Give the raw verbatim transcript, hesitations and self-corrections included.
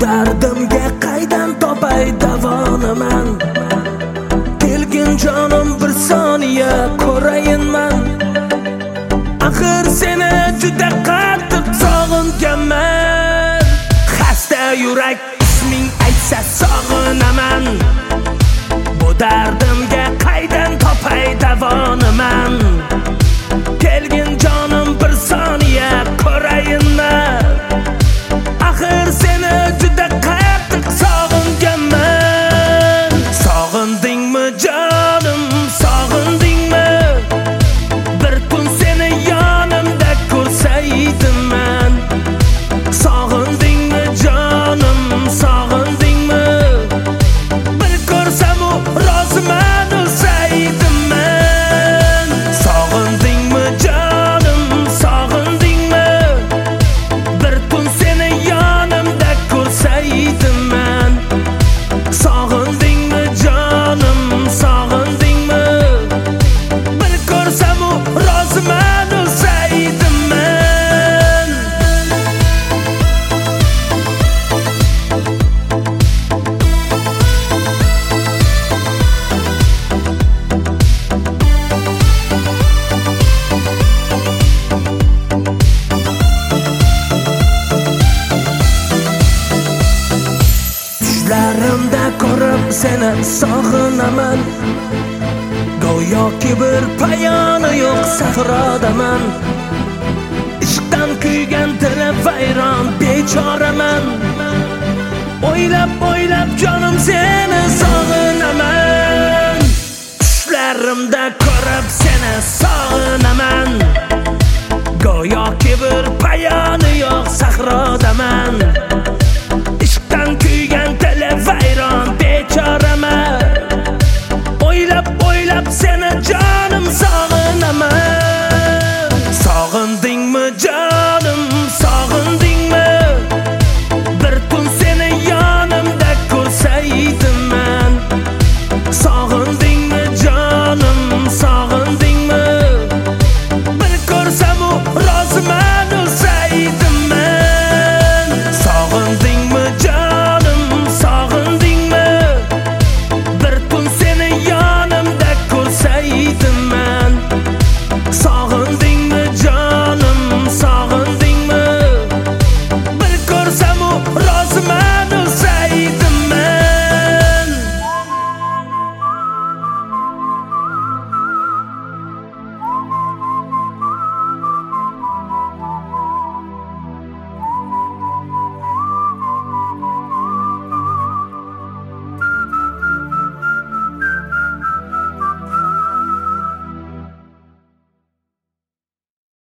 dardimga qaydan topay davoni man? Kelgin jonim bir soniya ko'rayinman. Axir seni juda qattiq sog'inganman. Xasta yurak isming aytsa sog'inaman. Bu dardimga qaydan topay davoni man? Kelgin jonim bir soniya ko'rayinman. Axir seni juda qattiq sog'inganman. Sog'indingmi jonim, sog'indingmi? Bir kun seni yonimda ko'rsaydim-man. Sog'indingmi jonim, sog'indingmi? Bir ko'rsam u roziman o'lsaydim-man. Sog'indingmi jonim, sog'indingmi? Bir kun seni yonimda ko'rsaydim-man. Sog'indingmi jonim, sog'indingmi? Bir ko'rsam u roziman o'lsaydim-man. Tushlarimda ko'rib seni sog'inaman. Go'yoki bir payoni yo'q sahrodaman. Ishqdan kuygan dilim vayron bechoraman. O'ylab o'ylab jonim seni sog'inaman. Tushlarimda ko'rib seni sog'inaman. Go'yoki bir payoni yo'q sahrodaman. Ishqdan kuygan dilim vayron bechoraman. O'ylab o'ylab seni